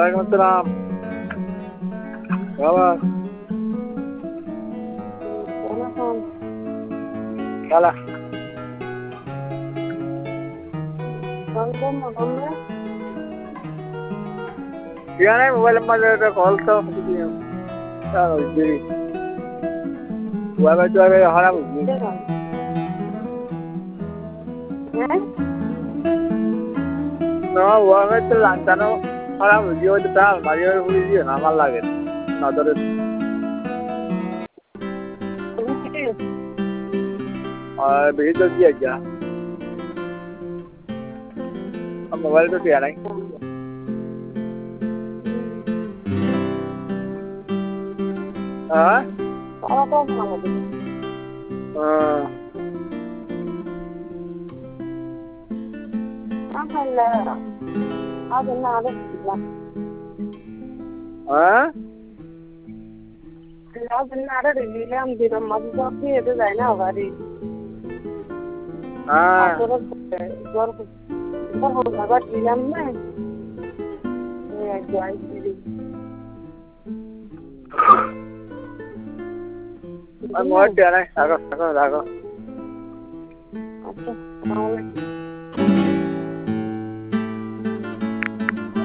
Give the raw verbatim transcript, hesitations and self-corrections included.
Waalaikumsalam. Kabar? Salah. Yan ay mobile number na call to mukti. Ano diri. Wala to ay harap ni. Eh? No, wala to lantano harap video ta Mario video na mal lage. Na dore. Ah, video diya ja. Am mobile to diya nai. Ah? Apa kau mau lagi? Ah. Apa lah? Apa nak ada? Ah? Apa nak ada di dalam di dalam masuk apa itu dah na hari. Ah. Jor jor jor ho lagi di dalam na. Ya jual diri. Ang mo diya nai. Ako, ako, ako. Okay.